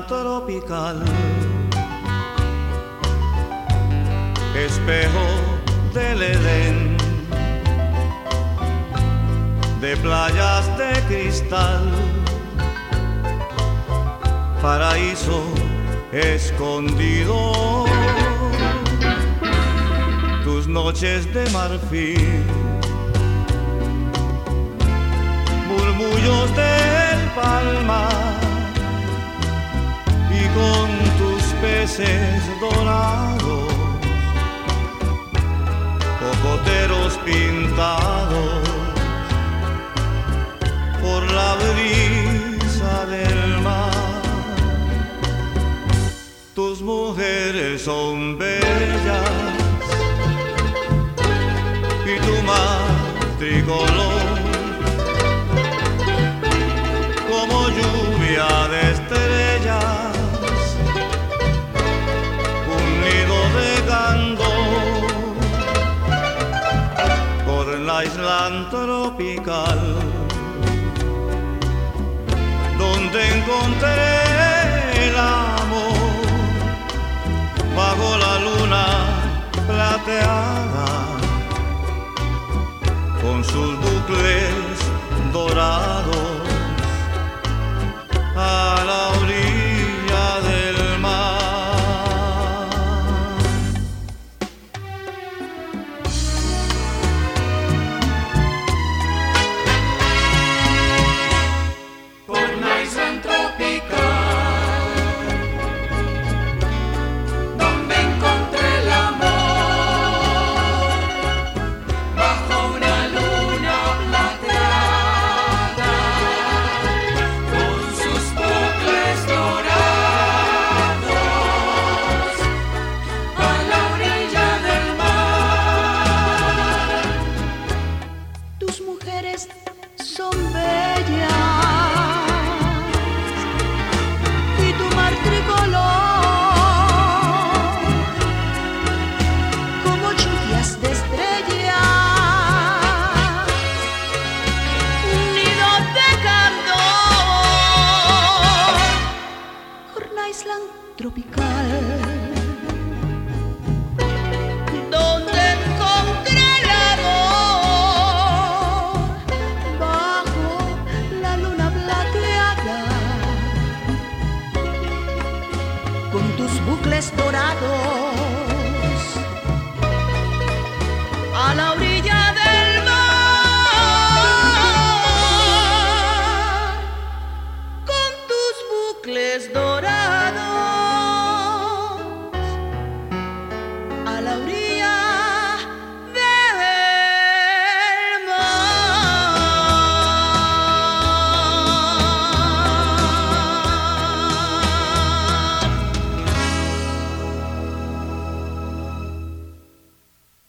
island tropical, espejo del Edén, de playas de cristal, paraíso escondido, tus noches de marfil, murmullos del palmar, y con tus peces dorados, cocoteros pintados por la brisa del mar. Tus mujeres son bellas y tu mar tricolor, como lluvia de estrellas, un nido de candor por la isla tropical, donde encontré el amor bajo la luna plateada, con sus bucles dorados a la orilla del mar. Por una isla tropical, donde encontré el amor, bajo una luna plateada, con sus bucles dorados, a la orilla del mar. Tus mujeres son bellas y tu mar tricolor, como lluvias de estrellas, un nido de candor, Horna Island tropical, donde encontré el amor bajo la luna plateada, con tus bucles dorados